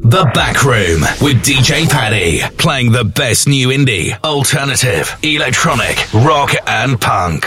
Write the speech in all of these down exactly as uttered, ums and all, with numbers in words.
The Back Room with D J Paddy, playing the best new indie, alternative, electronic, rock and punk.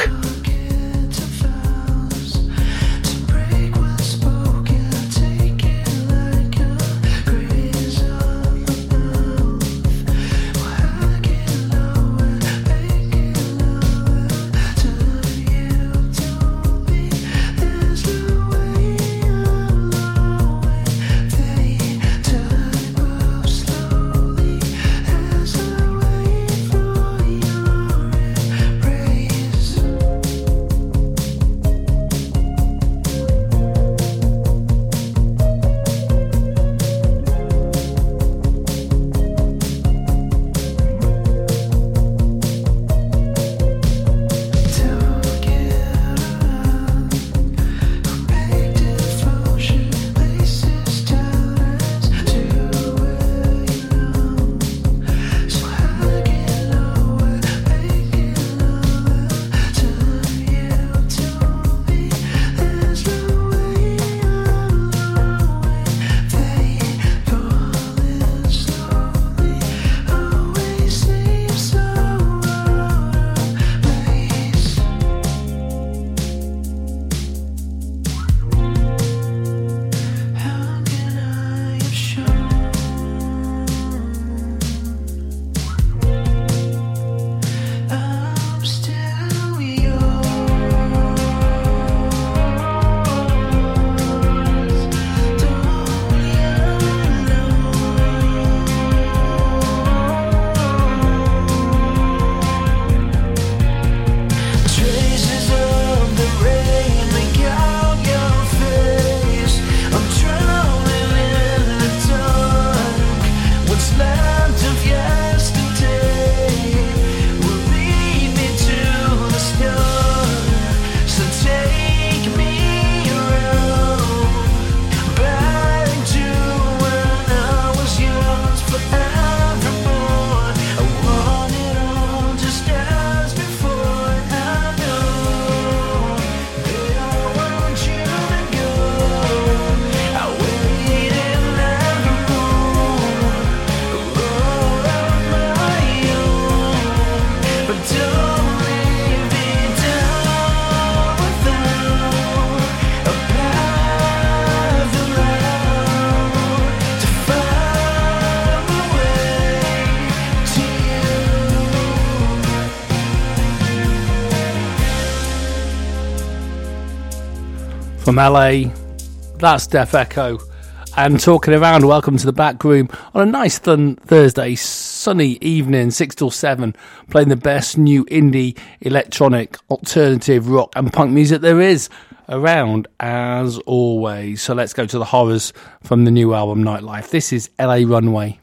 From L A, that's Def Echo. And talking around, welcome to the Back Room on a nice th- Thursday, sunny evening, six till seven, playing the best new indie, electronic, alternative, rock and punk music there is around, as always. So let's go to the horrors from the new album, Nightlife. This is L A Runway.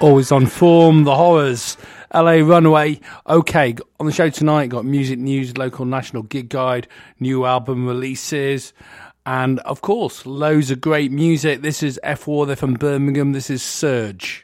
Always on form, The Horrors, L A Runaway. Okay, on the show tonight, got music news, local national gig guide, new album releases, and of course, loads of great music. This is F War, they're from Birmingham. This is Surge.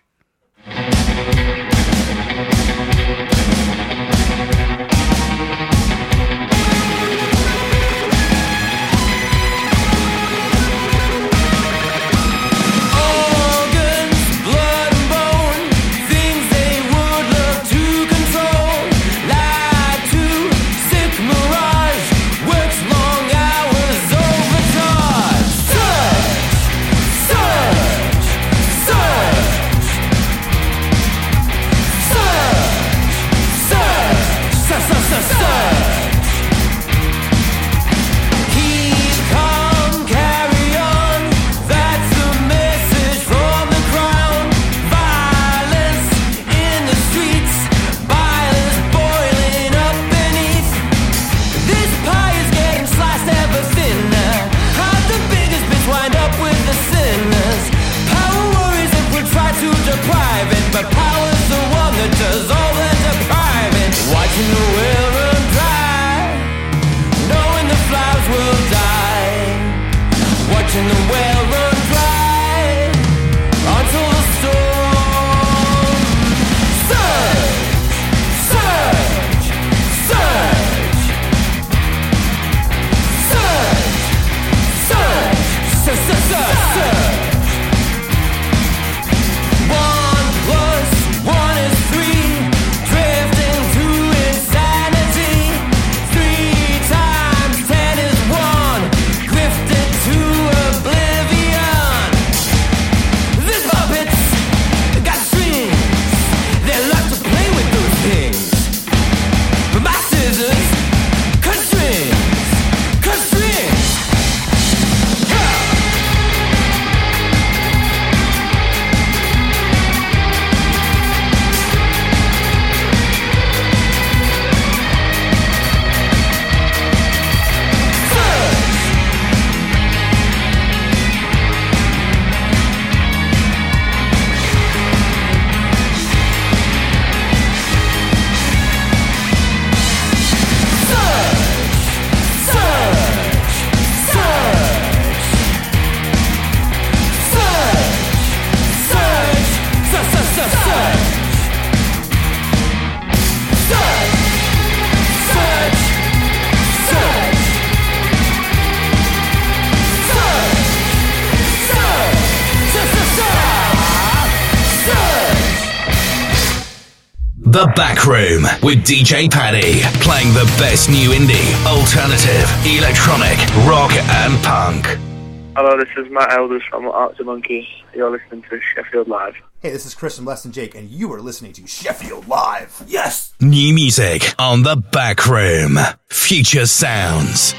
The Back Room with D J Paddy, playing the best new indie, alternative, electronic, rock and punk. Hello, this is Matt Elders from Arctic Monkey. You're listening to Sheffield Live. Hey, this is Chris from Less Than Jake, and you are listening to Sheffield Live. Yes! New music on The Back Room. Future sounds.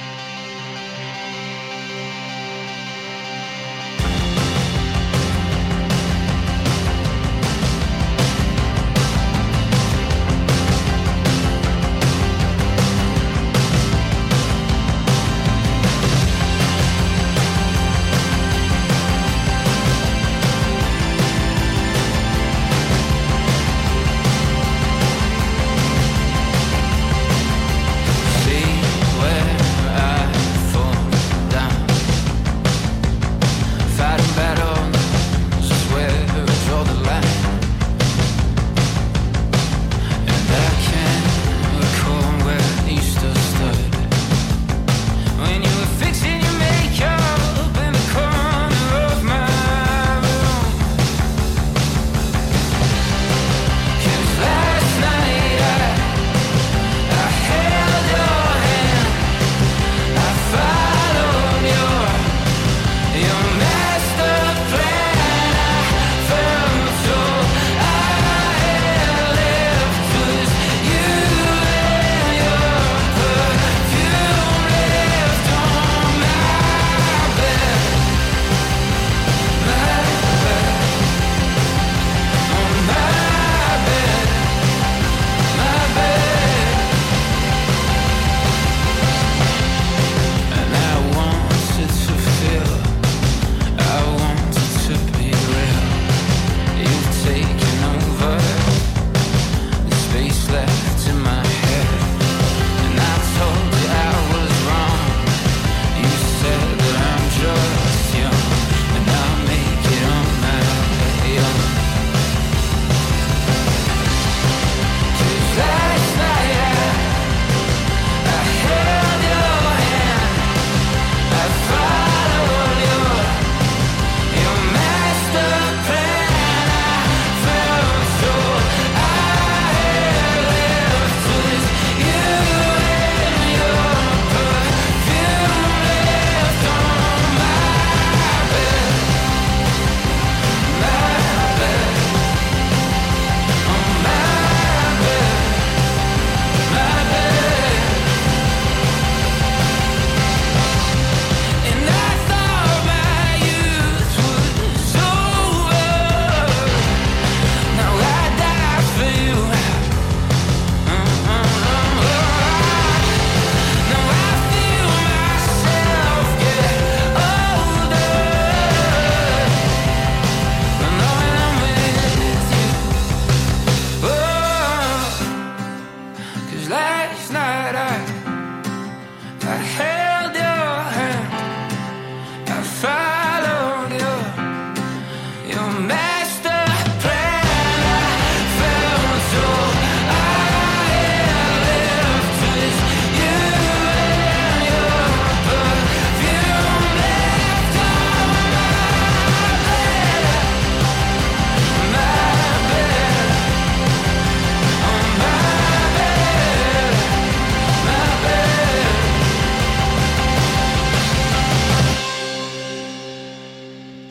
See where I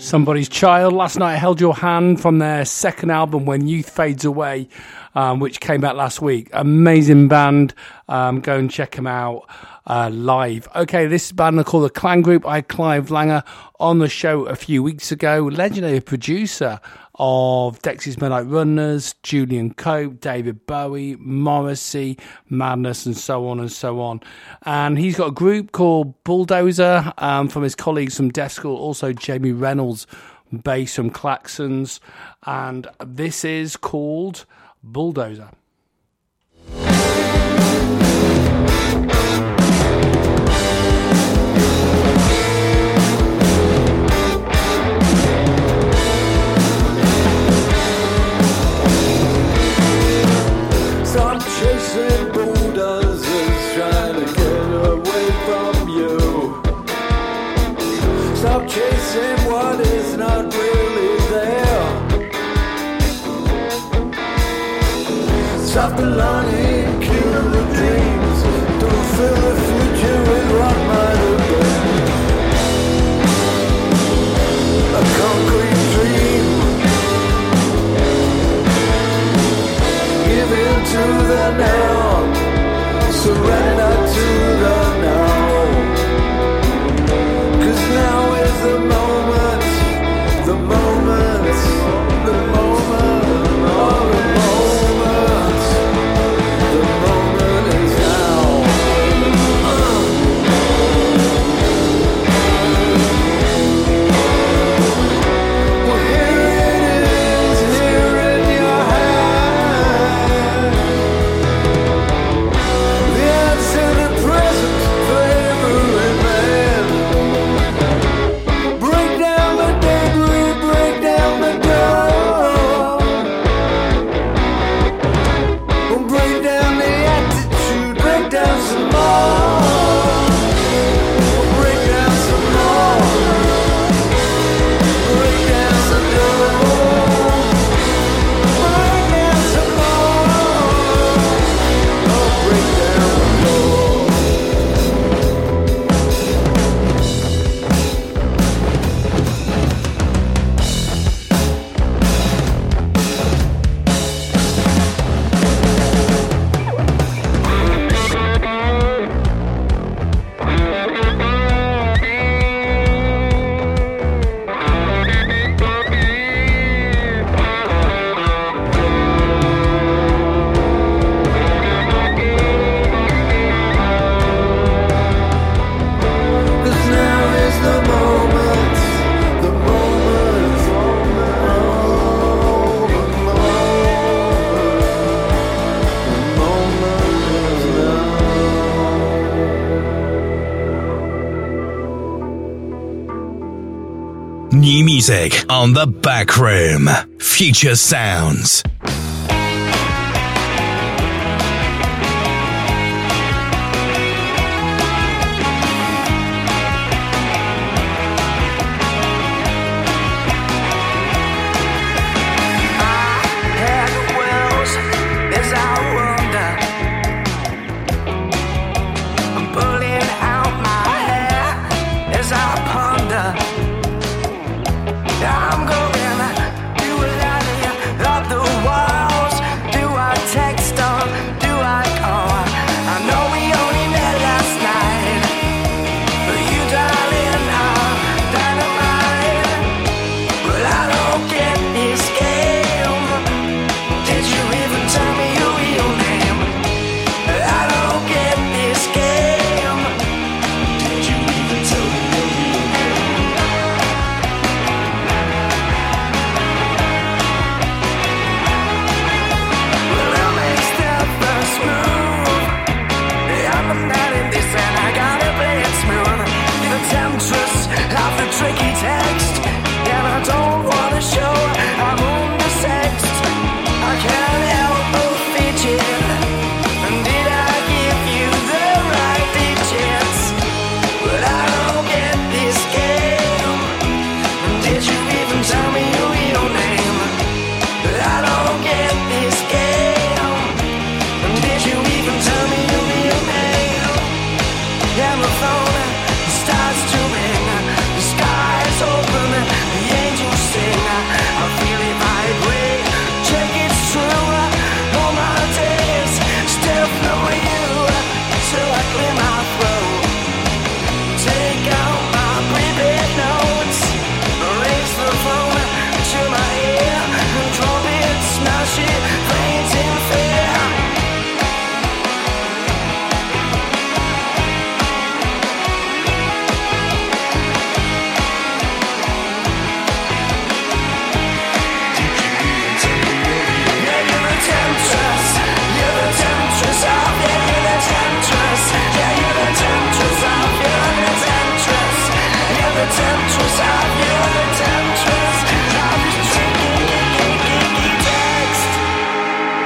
Somebody's Child. Last night I Held Your Hand from their second album, When Youth Fades Away, um, which came out last week. Amazing band. Um, go and check them out uh, live. Okay, this band are called the Clan Group. I had Clive Langer on the show a few weeks ago. Legendary producer of Dexys Midnight Runners, Julian Cope, David Bowie, Morrissey, Madness, and so on and so on. And he's got a group called Bulldozer um, from his colleagues from Death School, also Jamie Reynolds, bass from Klaxons. And this is called Bulldozer. Stop chasing bulldozers, trying to get away from you. Stop chasing what is not really there. Stop belonging, kill the dreams. Don't fill the future with what might have been. A concrete dream. Give in to the now, surrender to the now. 'Cause now is the moment, the moment, the moment, oh, the moment, the moment is now. Uh. Well, here it is, here in your hand. The answer to present for every man. Break down the debris, break down the door. We'll break down the attitude, break down some more. We'll break down some more. Break down some door. Break down some more. Oh, break down the door. Cause now is the moment, the moment, oh, the moment, the moment is now. New music on The Back Room. Future Sounds. Head wells as I wonder. I'm pulling out my hair as I ponder. I'm going to the valley of the wild.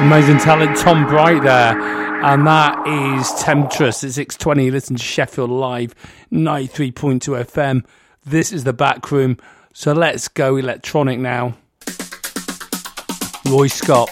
Amazing talent, Tom Bright there. And that is Temptress at six twenty. Listen to Sheffield Live, ninety-three point two F M. This is the Back Room. So let's go electronic now. Roy Scott.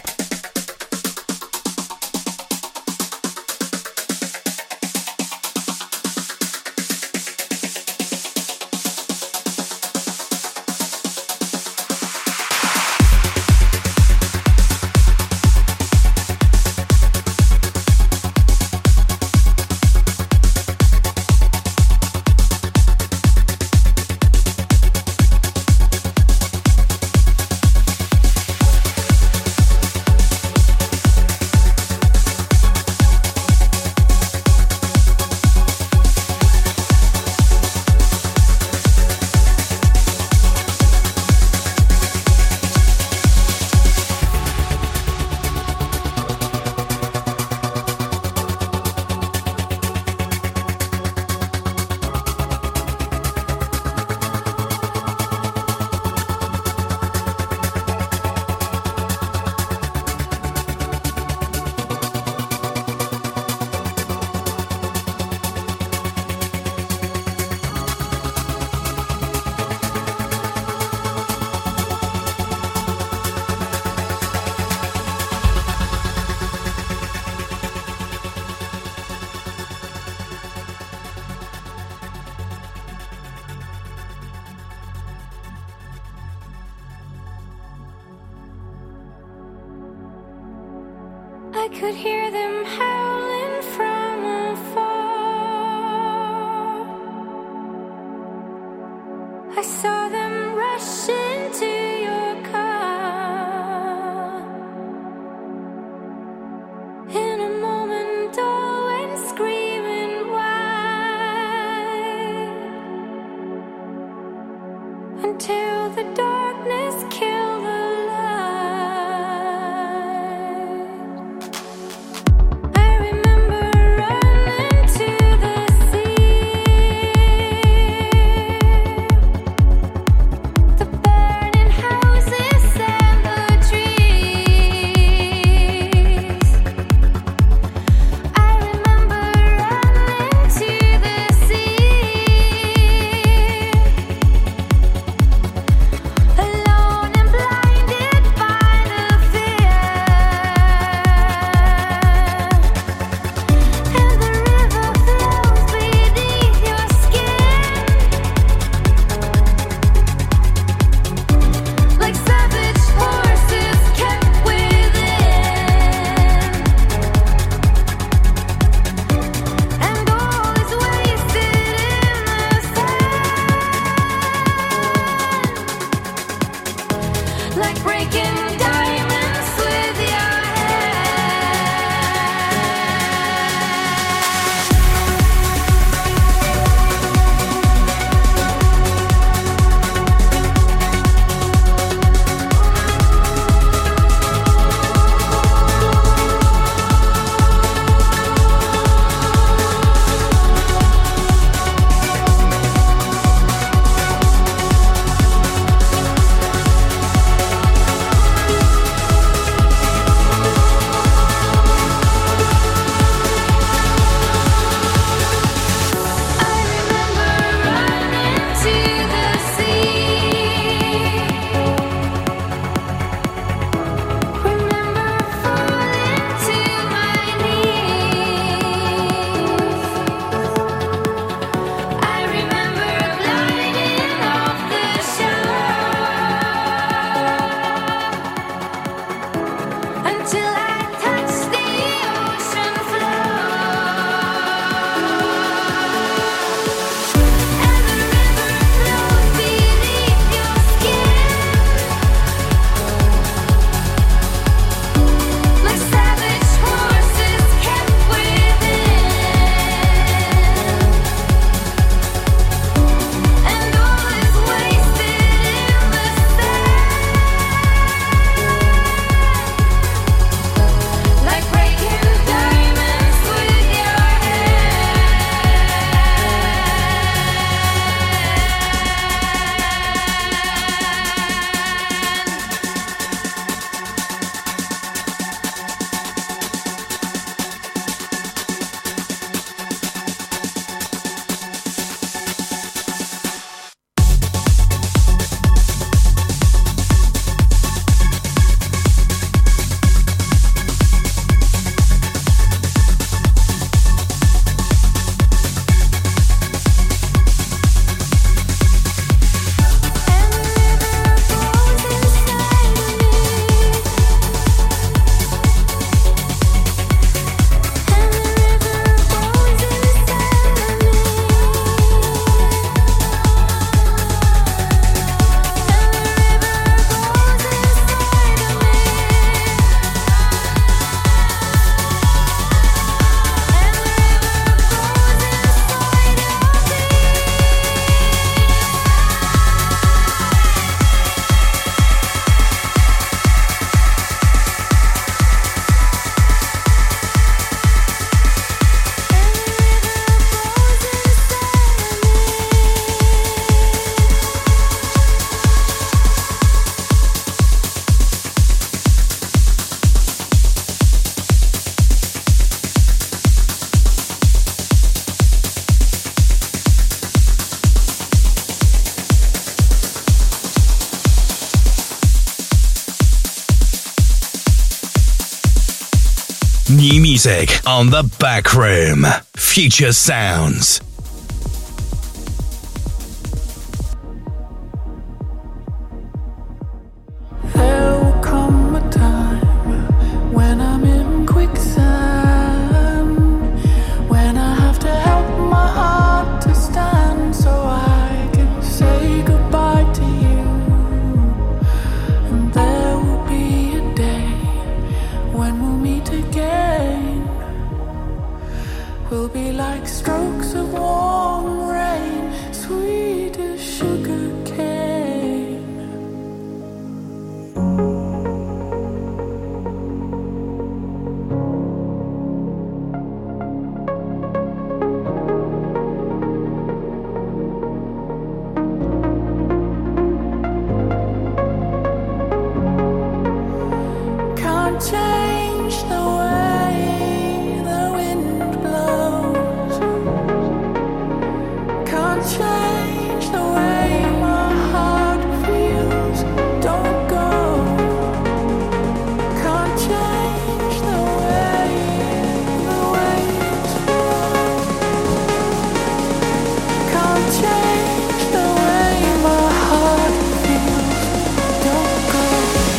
I could hear them howling from afar. I saw them rush into your car. In a moment, all went screaming wide until the darkness killed the New music on the Back Room. Future sounds. There will come a time when I'm in quicksand, when I have to help my heart to stand so I can say goodbye to you. And there will be a day when we'll meet again. We'll be like strokes of warm rain, sweet as sugar cane. Change the way the wind blows. Can't change the way my heart feels. Don't go. Can't change the way the waves flow. Can't change the way my heart feels. Don't go.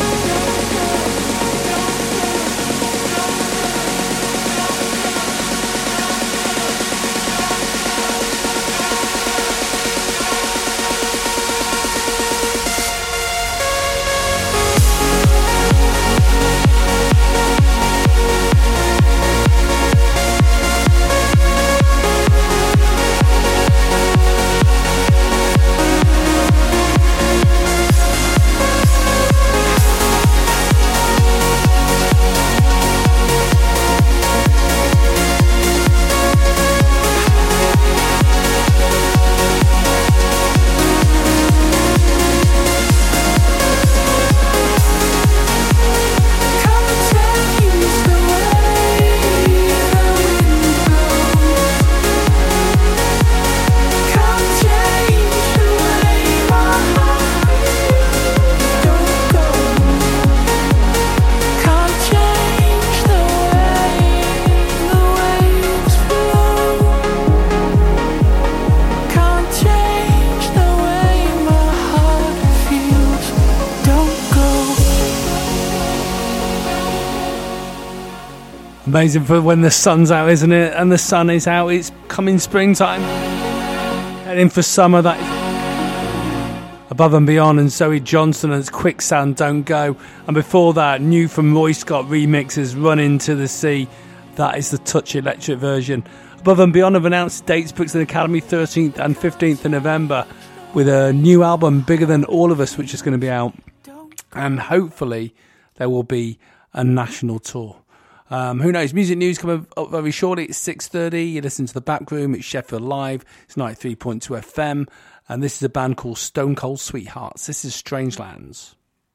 Amazing for when the sun's out, isn't it? And the sun is out, it's coming springtime. Heading for summer, that is Above and Beyond and Zoe Johnson and Quicksand, Don't Go. And before that, new from Roy Scott remixes, Run Into the Sea. That is the Touch Electric version. Above and Beyond have announced dates, Brixton Academy, thirteenth and fifteenth of November, with a new album, Bigger Than All of Us, which is going to be out. And hopefully there will be a national tour. Um, who knows? Music news coming up very shortly. It's six thirty. You listen to The Back Room. It's Sheffield Live. It's ninety-three point two F M. And this is a band called Stone Cold Sweethearts. This is Strangelands.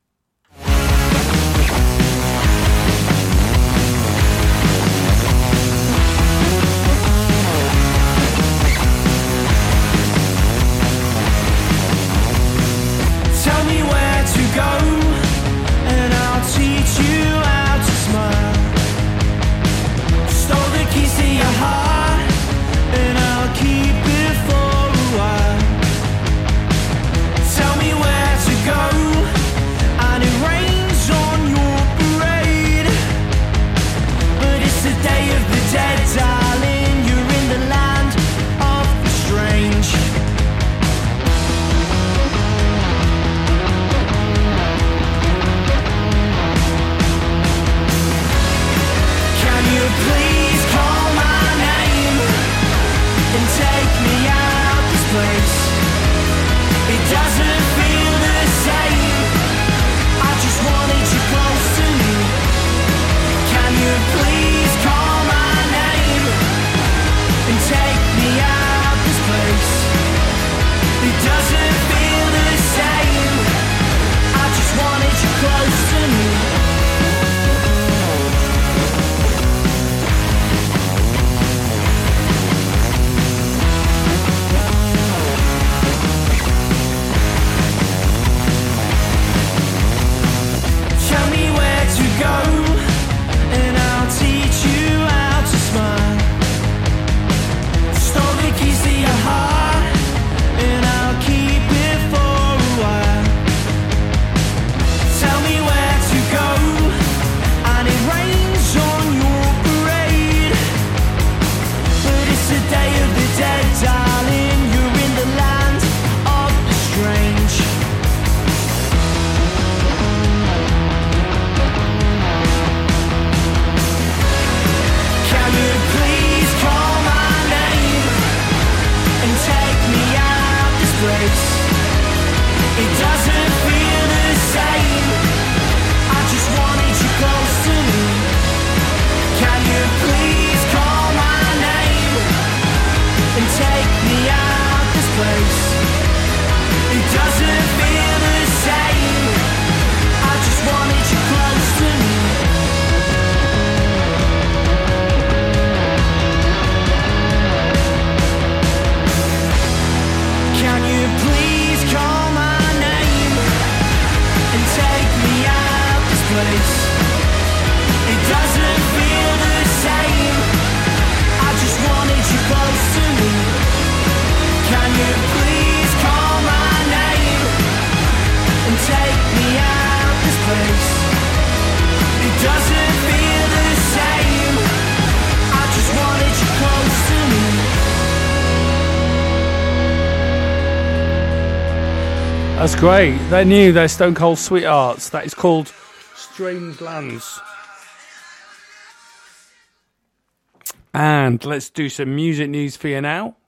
Tell me where to go, and I'll teach you how to smile. Stole the keys to your heart, and I'll keep it for a while. Tell me where to go, and it rains on That's great. They're new. They're Stone Cold Sweethearts. That is called Strange Lands. And let's do some music news for you now.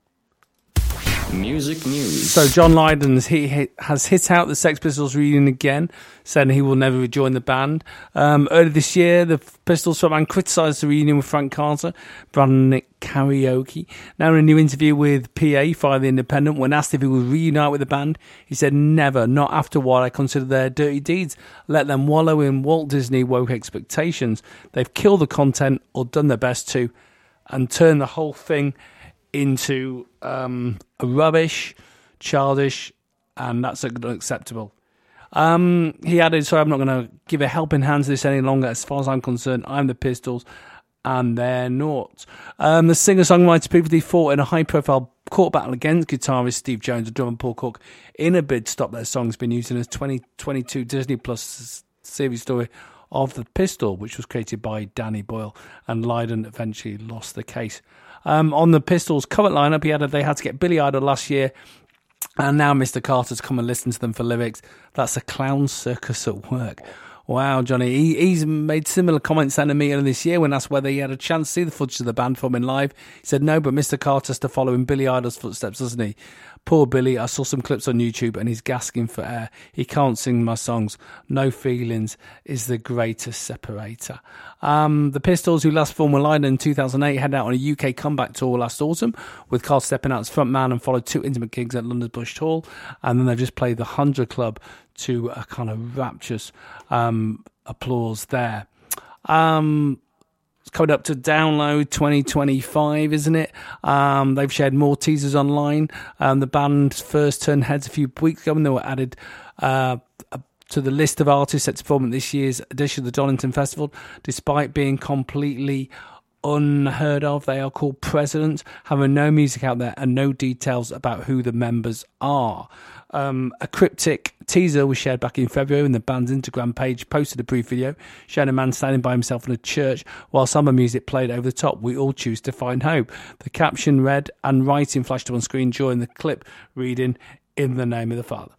Music news. So John Lydon's he hit, has hit out the Sex Pistols reunion again, saying he will never rejoin the band. Um, earlier this year, the Pistols frontman criticised the reunion with Frank Carter, Brandon Nick Karaoke. Now in a new interview with P A via The Independent, when asked if he would reunite with the band, he said, "Never, not after what I consider their dirty deeds. Let them wallow in Walt Disney woke expectations. They've killed the content or done their best to, and turn the whole thing into um, a rubbish, childish, and that's unacceptable." Um, he added, "So I'm not going to give a helping hand to this any longer. As far as I'm concerned, I'm the Pistols, and they're not." Um, the singer-songwriter previously fought in a high-profile court battle against guitarist Steve Jones and drummer Paul Cook in a bid to stop their songs being used in a twenty twenty-two Disney Plus series story of The Pistol, which was created by Danny Boyle, and Lydon eventually lost the case. Um, on the Pistols' current lineup, he added they had to get Billy Idol last year, and now Mister Carter's come and listen to them for lyrics. That's a clown circus at work. Wow, Johnny. He, he's made similar comments then to me earlier this year when asked whether he had a chance to see the footage of the band performing live. He said no, but Mister Carter's to follow in Billy Idol's footsteps, doesn't he? Poor Billy, I saw some clips on YouTube and he's gasping for air. He can't sing my songs. No feelings is the greatest separator. Um, the Pistols, who last performed with Lydon in two thousand eight, headed out on a U K comeback tour last autumn, with Carl stepping out as front man and followed two intimate gigs at London's Bush Hall. And then they've just played the one hundred Club to a kind of rapturous um, applause there. Um... It's coming up to Download twenty twenty-five, isn't it? Um, they've shared more teasers online. Um, the band first turned heads a few weeks ago and they were added uh, to the list of artists set to perform at this year's edition of the Donington Festival. Despite being completely unheard of, they are called Presidents, having no music out there and no details about who the members are. Um, a cryptic teaser was shared back in February, and the band's Instagram page posted a brief video showing a man standing by himself in a church while summer music played over the top. "We all choose to find hope." The caption read, and writing flashed up on screen during the clip, reading, "In the name of the Father."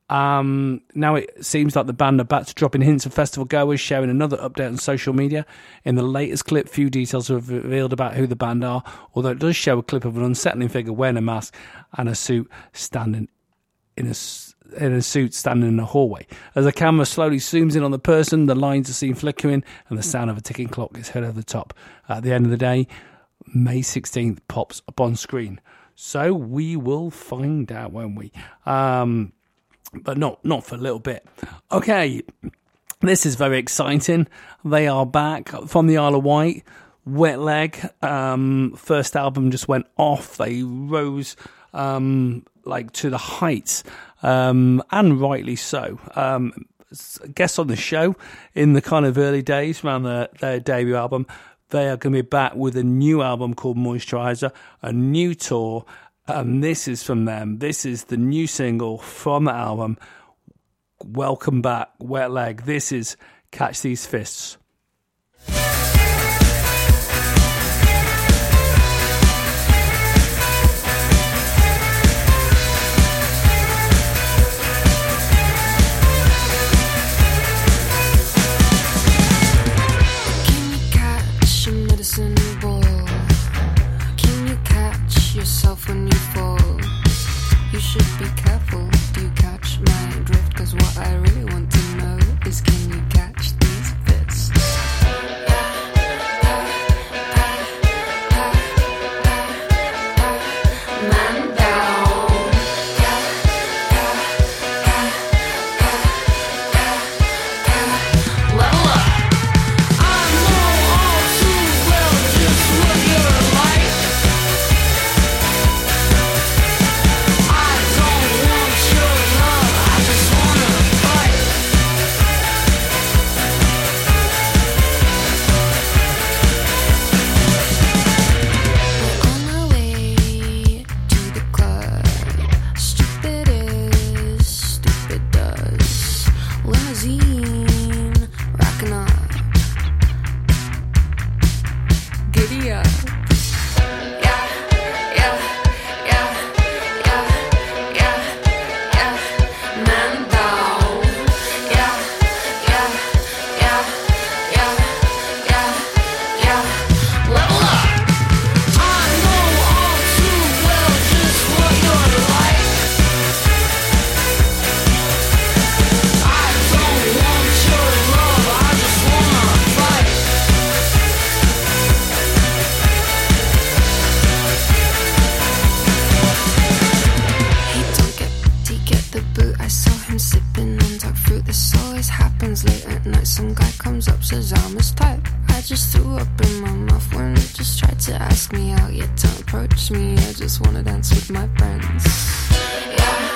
Um, now it seems like the band are back to dropping hints of festival goers, sharing another update on social media. In the latest clip, few details are revealed about who the band are, although it does show a clip of an unsettling figure wearing a mask and a suit standing in a, in a suit standing in a hallway. As the camera slowly zooms in on the person, the lines are seen flickering and the sound of a ticking clock is heard over the top. At the end of the day, May sixteenth pops up on screen. So we will find out, won't we? Um... But not not for a little bit. Okay, this is very exciting. They are back from the Isle of Wight. Wet Leg, um, first album just went off. They rose um, like to the heights, um, and rightly so. Um, guests on the show in the kind of early days around their, their debut album. They are going to be back with a new album called Moisturizer, a new tour. And this is from them. This is the new single from the album. Welcome back, Wet Leg. This is Catch These Fists. Can you catch a medicine ball? Can you catch yourself when you fall? You should be careful. Do you catch my drift? Cause what I really want to know is, can you catch these fits? Man down. Level up. I know all too well just what you're like. I don't want your love, I just wanna fight. talk fruit, this always happens late at night. Some guy comes up, says I'm his type. I just threw up in my mouth when he just tried to ask me out. Yeah, don't approach me, I just wanna dance with my friends. Yeah.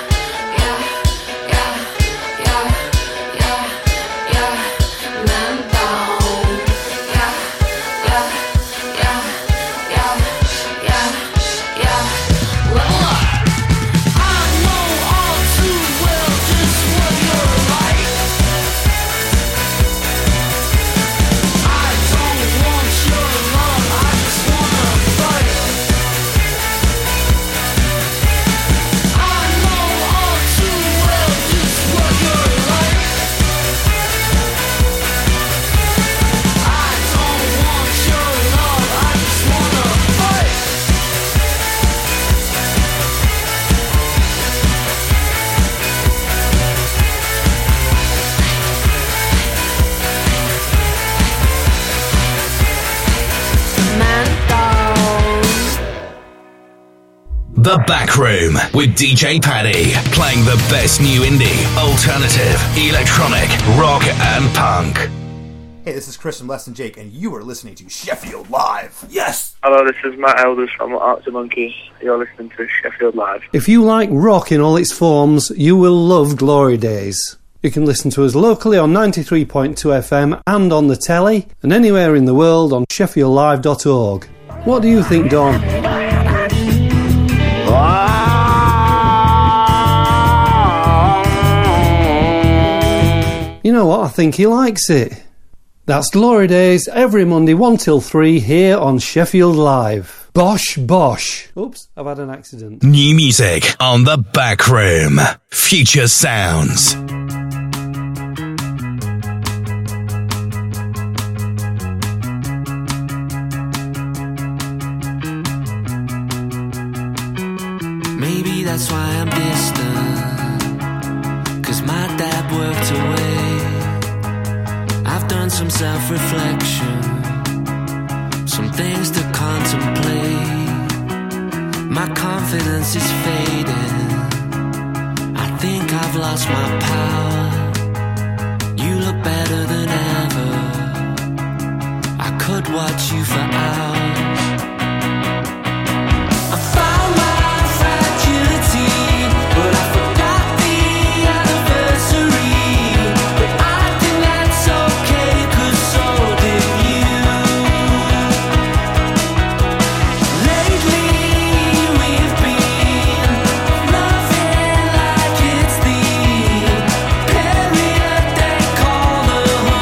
The Back Room with D J Paddy, playing the best new indie, alternative, electronic, rock and punk. Hey, this is Chris from Less Than Jake, and you are listening to Sheffield Live. Yes! Hello, this is Matt Elders from Arctic Monkey. You're listening to Sheffield Live. If you like rock in all its forms, you will love Glory Days. You can listen to us locally on ninety-three point two F M and on the telly, and anywhere in the world on sheffield live dot org. What do you think, Don? You know what? I think he likes it. That's Glory Days every Monday one till three here on Sheffield Live. Bosh, bosh. Oops, I've had an accident. New music on The Back Room. Future sounds. Maybe that's why I'm distant, 'cause my dad worked away. I've done some self-reflection, some things to contemplate. My confidence is fading, I think I've lost my power. You look better than ever, I could watch you for hours. I found my fragility, but I forgot the anniversary. But I think that's okay, 'cause so did you. Lately we've been loving like it's the period they call the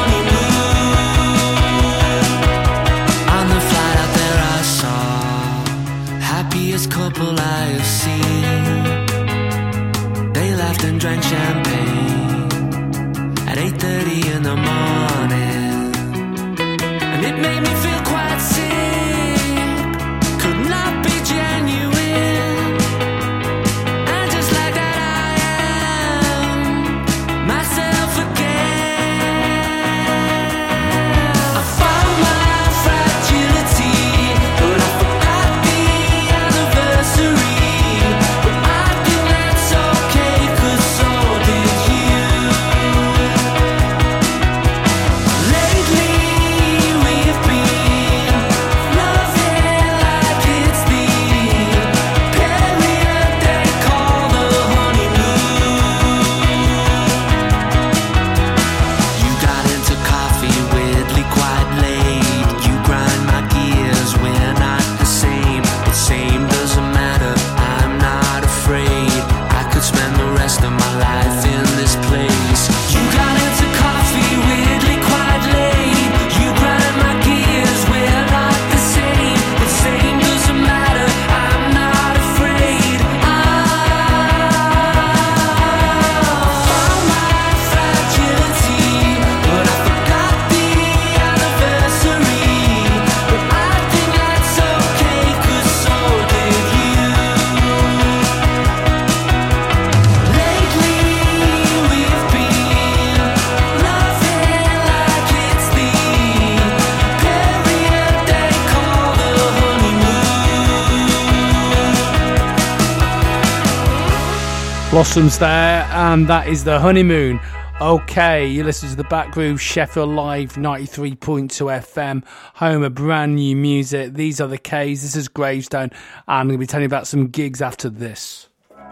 honeymoon. On the flight out there I saw happiest couple I have seen. They laughed and drank champagne at eight thirty in the morning, and it made me feel quite sick. Could not be genuine, and just like that I am myself again. I found my fragility, but I forgot the anniversary. But I think that's okay, 'cause so did you. Lately we've been loving like it's the period they call the honeymoon. You got into coffee weirdly quite late. You grind my gears, we're not the same, but same doesn't matter, I'm not afraid. I could spend the rest of my life in this place. You got into coffee weirdly quite late. You grind my gears, we're not the same, but same doesn't matter, I'm not afraid. I found my fragility, but I forgot the anniversary. But I think that's okay, 'cause so did you. Lately we've been loving like it's the period they call the honeymoon. Blossoms there, and that is The Honeymoon Okay, you listen to the Backroom, Sheffield Live ninety-three point two F M, home of brand new music. These are the K's, this is Gravestone, and I'm going to be telling you about some gigs after this.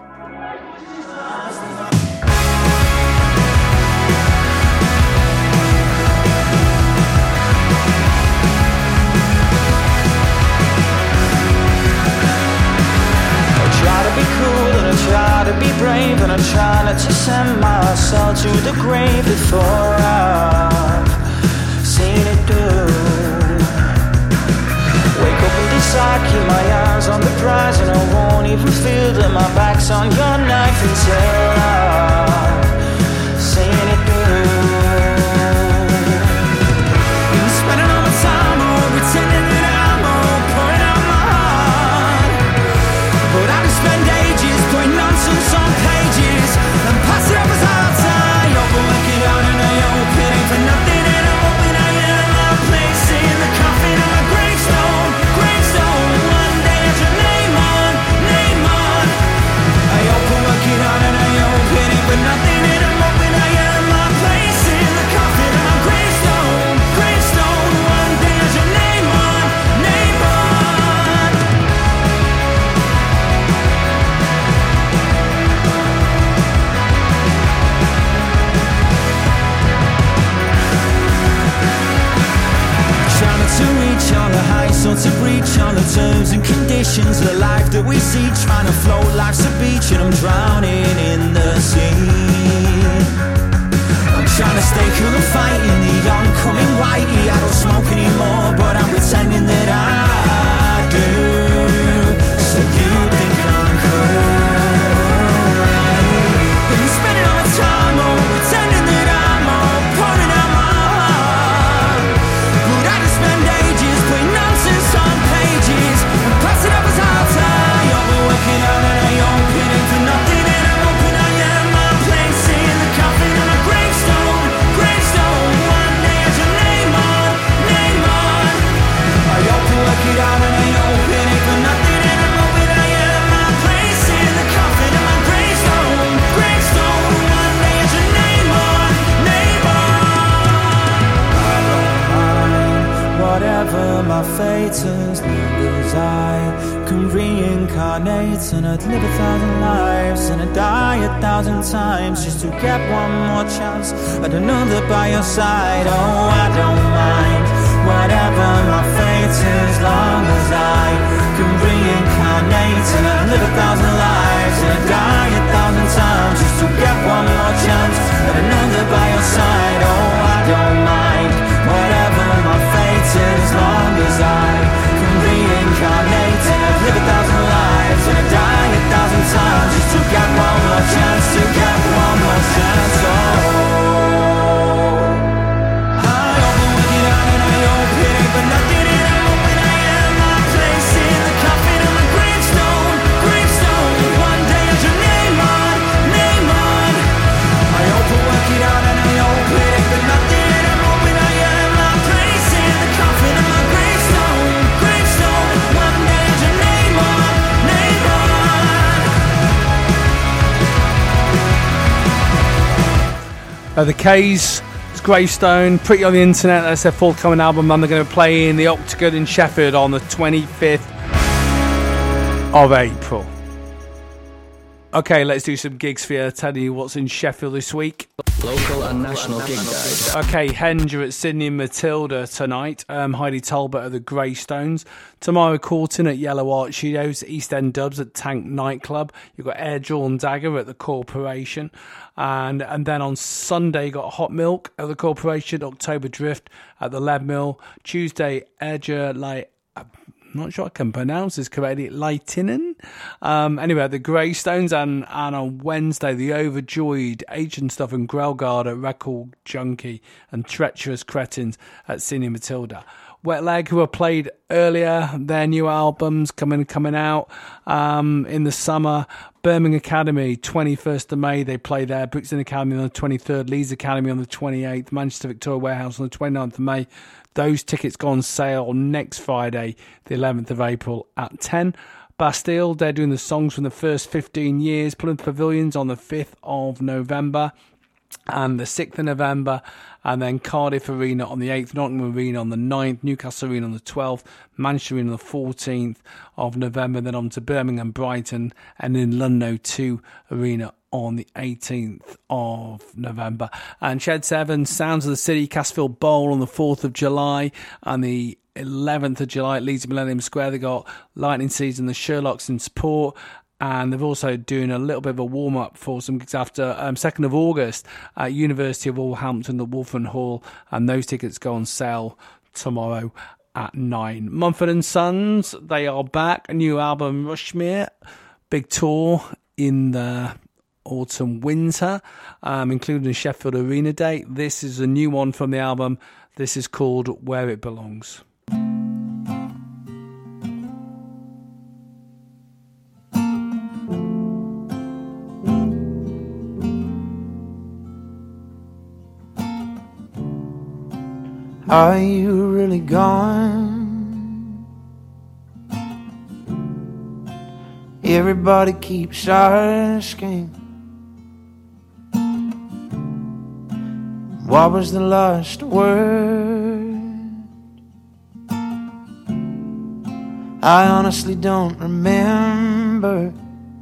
I try to be brave and I try not to send myself to the grave before I've seen it through. Wake up and decide, keep my eyes on the prize, and I won't even feel that my back's on your knife until I've seen it through. Been spending all my time on pretending that I'm all pouring out my heart, but I can spend ages putting nonsense on pages and pass it up as hard time. You'll work it out and I open it for nothing, and I'm hoping I am my place in the coffin of my gravestone, gravestone. One day as your name on, name on. I open, work it out and I open it for nothing, and I'm hoping I am my place in the coffin of my gravestone, gravestone. One day as your name on, name on. Trying to reach all the heights, or to breach all the terms and conditions of the life that we see. Trying to float, life's a beach and I'm drowning in the sea. I'm trying to stay cool and fighting the oncoming whitey. I don't smoke anymore, but I'm pretending that I do. So you think I'm cool? Been spending all my time on pretending that I'm all pouring out my heart, but I just spend ages putting nonsense on pages and pass it up as hard time. You'll be working out and I open it for nothing, and I'm hoping I am my place in the coffin of my gravestone, gravestone. One day as your name on, name on. I open, work it out and I open it for nothing, and I'm hoping I am my place in the coffin of my gravestone, gravestone. One day as your name on, name on. I don't mind whatever my fate is, because I can reincarnate and I'd live a thousand lives and I'd die a thousand times just to get one more chance at another by your side. Oh, I don't mind whatever my fate is, long as I can reincarnate and I'd live a thousand lives and I'd die a thousand times just to get one more chance at another by your side. Oh, I don't mind whatever my fate is, long as I can reincarnate and I'd live a thousand lives and I'd die a thousand times just to get one more chance, to get one more chance. Oh, I open, work it out and I open it for nothing, and I'm hoping I am my place in the coffin of my gravestone, gravestone. One day as your name on, name on. I open, work it out and I open it for nothing, and I'm hoping I am my place in the coffin of my gravestone, gravestone. One day as your name on, name on. Uh, the K's, it's Gravestone, pretty on the internet. That's their forthcoming album, and they're going to play in the Octagon in Sheffield on the twenty-fifth of April. Okay, let's do some gigs for you. Tell you what's in Sheffield this week. Local and national gig guide. Okay, Hendra at Sydney and Matilda tonight. Um, Heidi Talbot at the Greystones. Tomorrow, Corton at Yellow Art Studios. East End Dubs at Tank Nightclub. You've got Air Drawn Dagger at the Corporation. And and then on Sunday, you got Hot Milk at the Corporation. October Drift at the Lead Mill. Tuesday, Edger Light. I'm not sure I can pronounce this correctly, Leitinen. Um, anyway, the Greystones, and, and on Wednesday, the Overjoyed, Agent Stuff and Grelgard at Record Junkie, and Treacherous Cretins at Sydney Matilda. Wet Leg, who were played earlier, their new albums coming coming out um, in the summer. Birmingham Academy, twenty-first of May, they play there. Brixton Academy on the twenty-third. Leeds Academy on the twenty-eighth. Manchester Victoria Warehouse on the twenty-ninth of May. Those tickets go on sale next Friday, the eleventh of April at ten. Bastille, they're doing the songs from the first fifteen years. Plymouth Pavilions on the fifth of November. and the sixth of November, and then Cardiff Arena on the eighth, Nottingham Arena on the ninth, Newcastle Arena on the twelfth, Manchester Arena on the fourteenth of November, then on to Birmingham, Brighton, and in London O two Arena on the eighteenth of November. And Shed seven, Sounds of the City, Castlefield Bowl on the fourth of July, and the eleventh of July at Leeds Millennium Square. They got Lightning Season, the Sherlocks in support. And they've also doing a little bit of a warm-up for some gigs after um, second of August at University of Wolverhampton, the Wolfen Hall, and those tickets go on sale tomorrow at nine. Mumford and Sons, they are back. A new album, Rushmere, big tour in the autumn winter, um, including a Sheffield Arena date. This is a new one from the album. This is called Where It Belongs. Are you really gone? Everybody keeps asking, what was the last word? I honestly don't remember.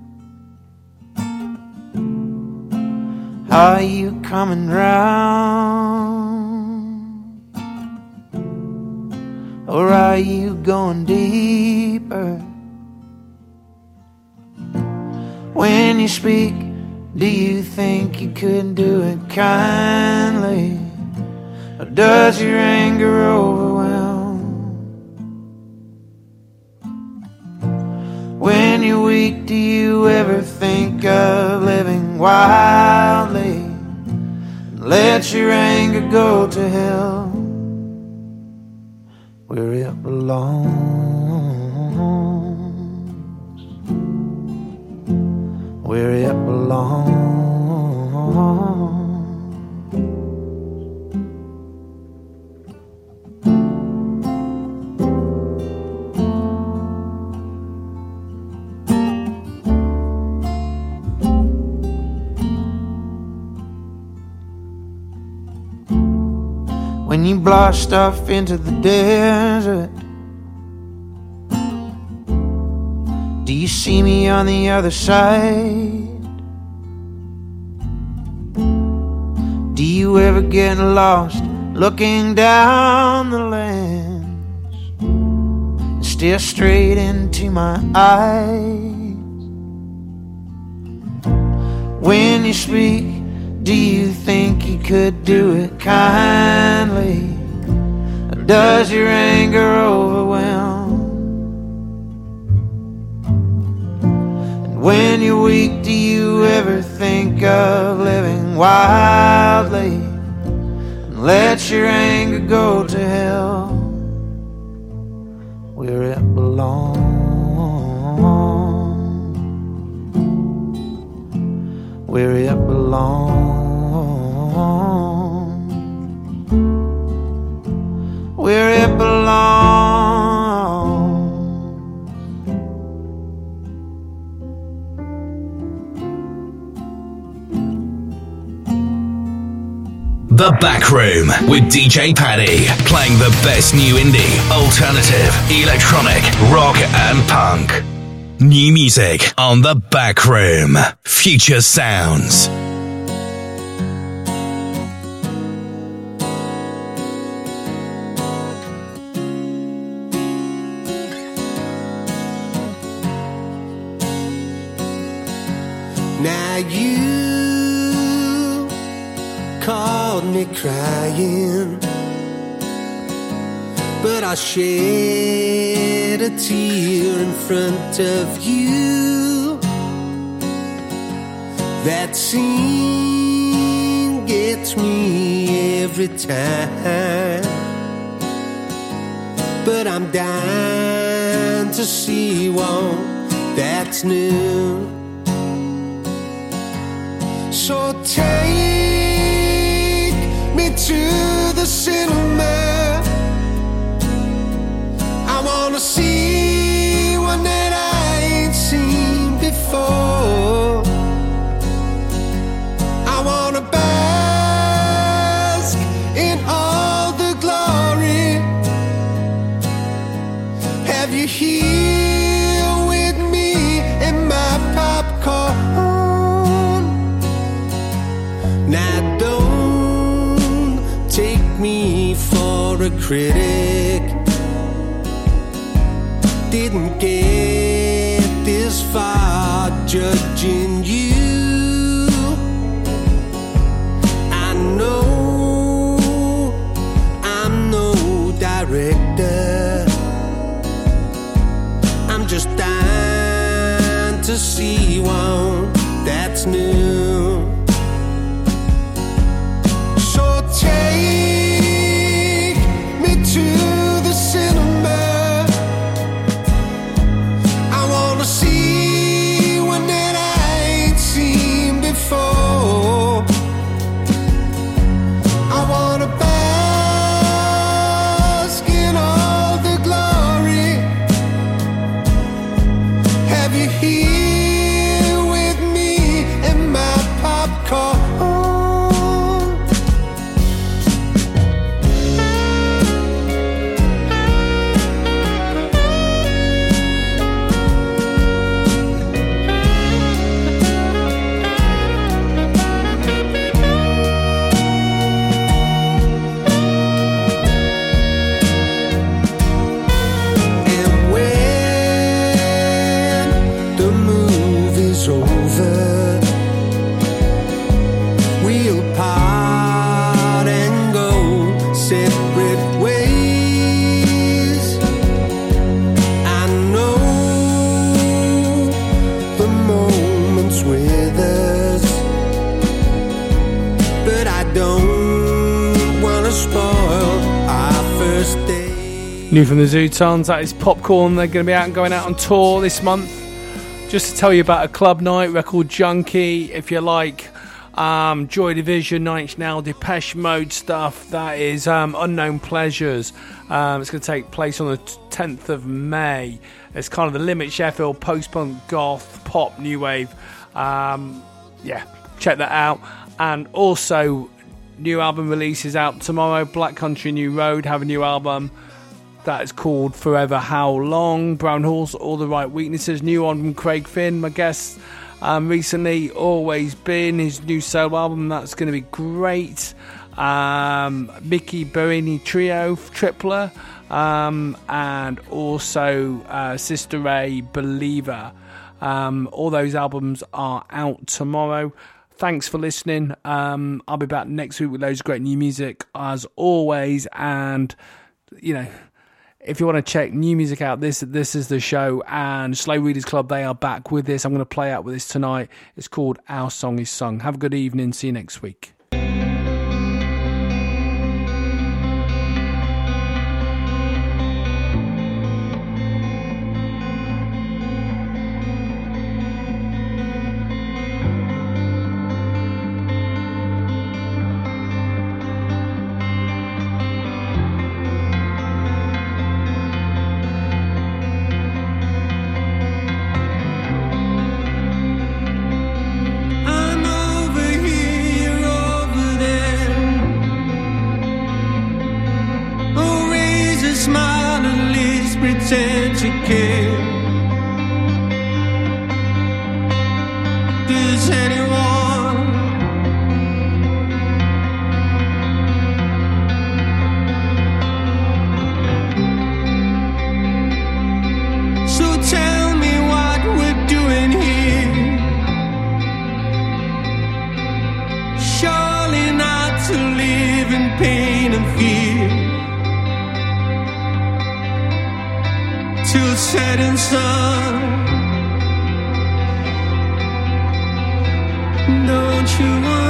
Are you coming round? Or are you going deeper? When you speak, do you think you could do it kindly? Or does your anger overwhelm? When you're weak, do you ever think of living wildly? Let your anger go to hell, where it belongs, where it belongs. When you blast off into the desert, do you see me on the other side? Do you ever get lost looking down the lens and stare straight into my eyes? When you speak, do you think you could do it kindly? Or does your anger overwhelm? And when you're weak, do you ever think of living wildly? And let your anger go to hell, where it belongs, where it belongs, where it belongs. The Back Room with D J Paddy, playing the best new indie, alternative, electronic, rock and punk. New music on The Back Room. Future sounds. Now you called me crying, but I shed a tear in front of you. That scene gets me every time, but I'm dying to see one that's new. So take me to the cinema. I wanna see one that I ain't seen before. I wanna buy you here with me and my popcorn? Now don't take me for a critic. Didn't get this far judging you. I know I'm no director. I'm just dying to see one that's new. So take me to the cinema. I wanna see one that I ain't seen before. I wanna bask in all the glory. Have you here with me and my popcorn? And when the movie's over, we'll part and go separate ways. I know the moment's with us, but I don't wanna spoil our first day. New from the Zootons, that is Popcorn. They're going to be out and going out on tour this month. Just to tell you about a club night, Record Junkie, if you like um, Joy Division, Nine Inch Nails, Depeche Mode stuff, that is um, Unknown Pleasures. Um, it's going to take place on the tenth of May. It's kind of the Limit Sheffield, post-punk, goth, pop, new wave. Um, yeah, check that out. And also, new album releases out tomorrow. Black Country New Road have a new album. That is called Forever How Long. Brown Horse, All the Right Weaknesses. New one from Craig Finn, my guest um, recently. Always Been, his new solo album. That's going to be great. Um, Mickey Berini Trio, Tripler. Um, and also uh, Sister Ray, Believer. Um, all those albums are out tomorrow. Thanks for listening. Um, I'll be back next week with loads of great new music as always. And, you know, if you want to check new music out, this this is the show. And Slow Readers Club, they are back with this. I'm going to play out with this tonight. It's called Our Song Is Sung. Have a good evening. See you next week. I'm over here, you're over there. Oh, raise a smile, at least pretend you care. Does anyone so tell me what we're doing here? Surely not to live in pain and fear till setting sun. Don't you want